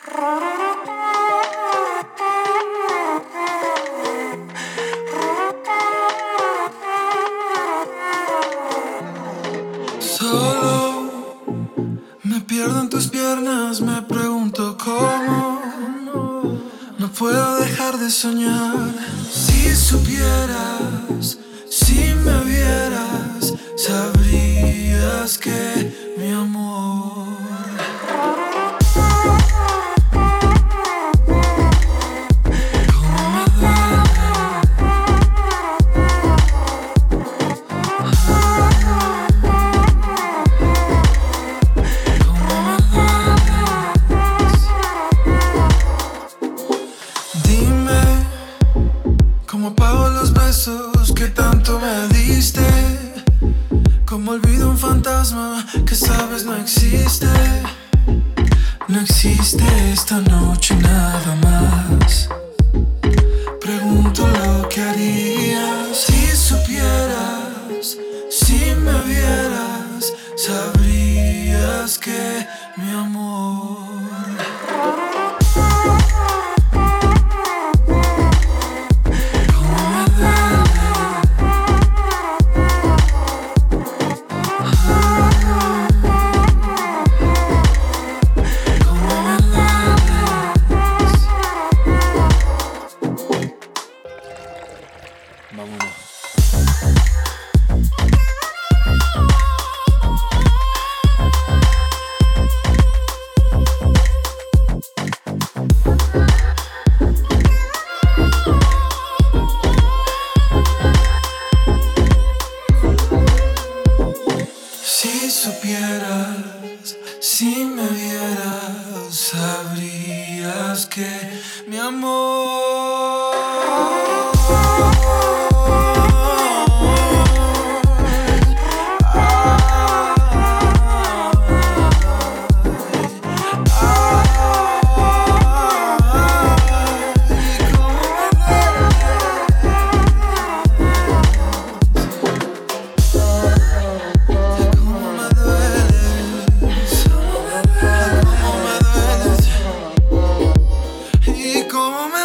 Solo me pierdo en tus piernas, me pregunto cómo. No puedo dejar de soñar. Si supieras, si me vieras, sabrías que mi amor cómo apago los besos que tanto me diste. Cómo olvido un fantasma que sabes no existe. No existe esta noche nada más. Pregunto lo que harías si supieras, si me vieras, sabrías que mi amor vámonos. Si supieras, si me vieras, sabrías que mi amor cómo me